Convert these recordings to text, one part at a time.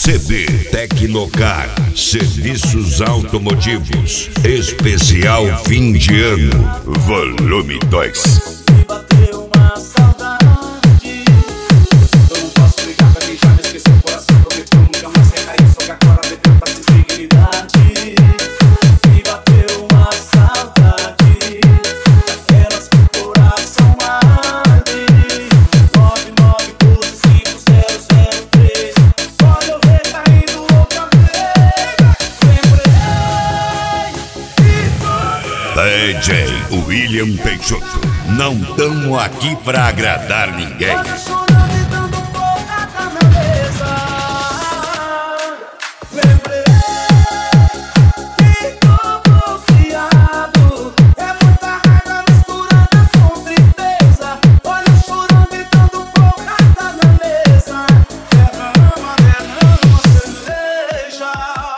CD Tecnocar, serviços automotivos, especial fim de ano, volume 2. Bateu uma saudade. Eu não posso brigar pra quem já me esqueceu o coração. Prometeu nunca mais recair, só que agora bebeu pra ter dignidade. Me bateu uma saudade, daquelas que o coração arde. 99125003. Pode eu ver caindo outra vez. Lembrei. DJ William Peixoto, não tamo aqui pra agradar ninguém. Olha chorando e dando porrada na mesa. Lembrei que tô bloqueado. É muita raiva misturada com tristeza. Olha chorando e dando porrada na mesa. Derrama, derrama cerveja.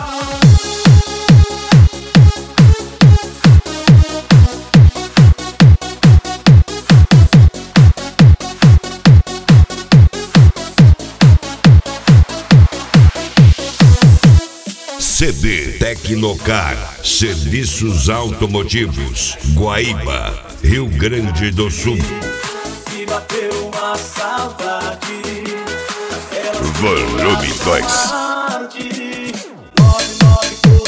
CD Tecnocar, serviços automotivos, Guaíba, Rio Grande do Sul. Me bateu uma saudade, daquelas Volume 2. tarde. 99125003.